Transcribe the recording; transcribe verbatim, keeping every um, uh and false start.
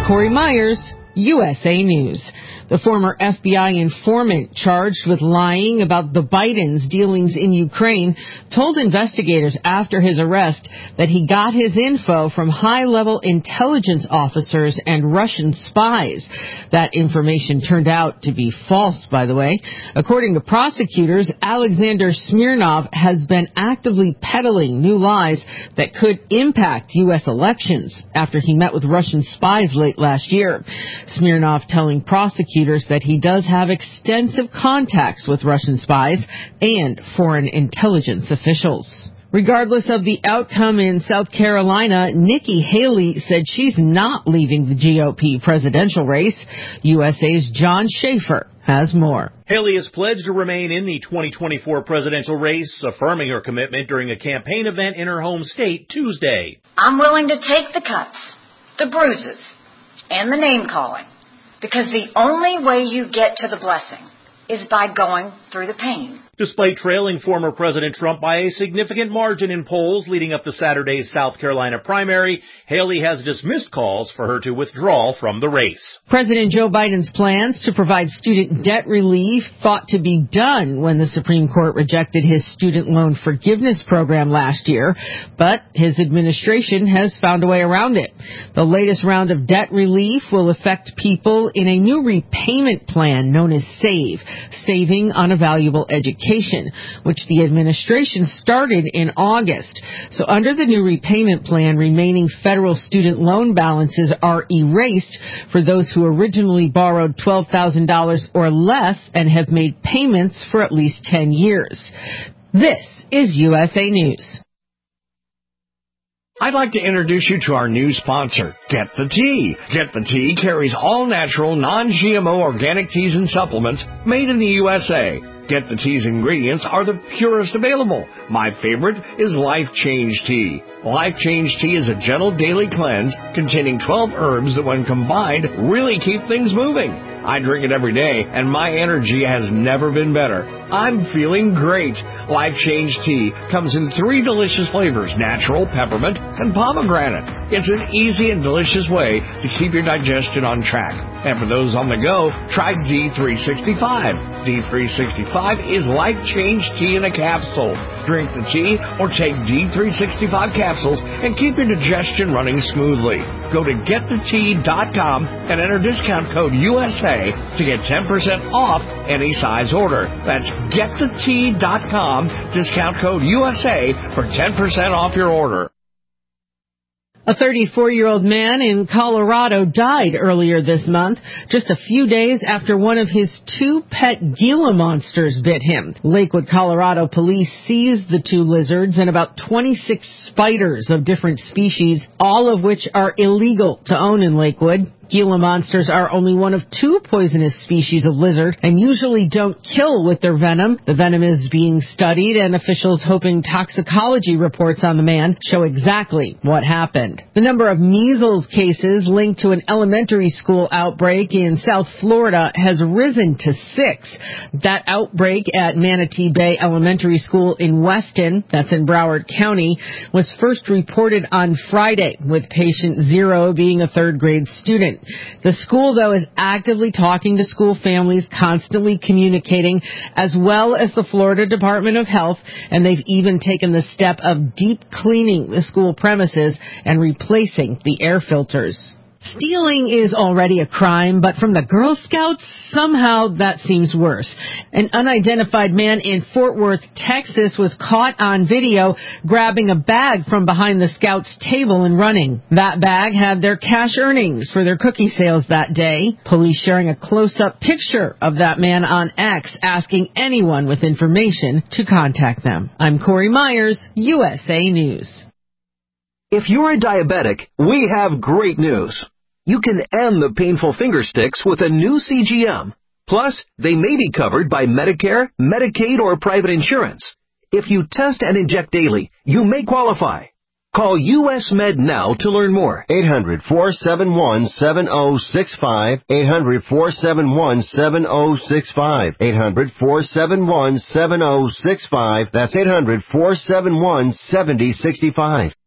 Corey Myers, U S A News. The former F B I informant charged with lying about the Bidens' dealings in Ukraine told investigators after his arrest that he got his info from high-level intelligence officers and Russian spies. That information turned out to be false, by the way. According to prosecutors, Alexander Smirnov has been actively peddling new lies that could impact U S elections after he met with Russian spies late last year. Smirnov telling prosecutors that he does have extensive contacts with Russian spies and foreign intelligence officials. Regardless of the outcome in South Carolina, Nikki Haley said she's not leaving the G O P presidential race. U S A's John Schaefer has more. Haley has pledged to remain in the twenty twenty-four presidential race, affirming her commitment during a campaign event in her home state Tuesday. I'm willing to take the cuts, the bruises, and the name-calling, because the only way you get to the blessing is by going through the pain. Despite trailing former President Trump by a significant margin in polls leading up to Saturday's South Carolina primary, Haley has dismissed calls for her to withdraw from the race. President Joe Biden's plans to provide student debt relief thought to be done when the Supreme Court rejected his student loan forgiveness program last year, but his administration has found a way around it. The latest round of debt relief will affect people in a new repayment plan known as SAVE, Saving on a Valuable Education, which the administration started in August. So under the new repayment plan, remaining federal student loan balances are erased for those who originally borrowed twelve thousand dollars or less and have made payments for at least ten years. This is U S A News. I'd like to introduce you to our new sponsor, Get the Tea. Get the Tea carries all-natural, non-G M O organic teas and supplements made in the U S A. Get the Tea's ingredients are the purest available. My favorite is Life Change Tea. Life Change Tea is a gentle daily cleanse containing twelve herbs that when combined really keep things moving. I drink it every day and my energy has never been better. I'm feeling great. Life Change Tea comes in three delicious flavors, natural, peppermint, and pomegranate. It's an easy and delicious way to keep your digestion on track. And for those on the go, try D three sixty-five. D three sixty-five is Life Change Tea in a capsule. Drink the tea or take D three sixty-five capsules and keep your digestion running smoothly. Go to get the tea dot com and enter discount code U S A to get ten percent off any size order. That's get the tea dot com, discount code U S A for ten percent off your order. A thirty-four-year-old man in Colorado died earlier this month, just a few days after one of his two pet Gila monsters bit him. Lakewood, Colorado police seized the two lizards and about twenty-six spiders of different species, all of which are illegal to own in Lakewood. Gila monsters are only one of two poisonous species of lizard and usually don't kill with their venom. The venom is being studied, and officials hoping toxicology reports on the man show exactly what happened. The number of measles cases linked to an elementary school outbreak in South Florida has risen to six. That outbreak at Manatee Bay Elementary School in Weston, that's in Broward County, was first reported on Friday, with patient zero being a third grade student. The school, though, is actively talking to school families, constantly communicating, as well as the Florida Department of Health, and they've even taken the step of deep cleaning the school premises and replacing the air filters. Stealing is already a crime, but from the Girl Scouts, somehow that seems worse. An unidentified man in Fort Worth, Texas, was caught on video grabbing a bag from behind the Scouts' table and running. That bag had their cash earnings for their cookie sales that day. Police sharing a close-up picture of that man on X, asking anyone with information to contact them. I'm Corey Myers, U S A News. If you're a diabetic, we have great news. You can end the painful finger sticks with a new C G M. Plus, they may be covered by Medicare, Medicaid, or private insurance. If you test and inject daily, you may qualify. Call U S Med now to learn more. eight hundred, four seven one, seven oh six five. eight hundred, four seven one, seven oh six five. eight hundred, four seven one, seven oh six five. That's eight hundred, four seven one, seven oh six five.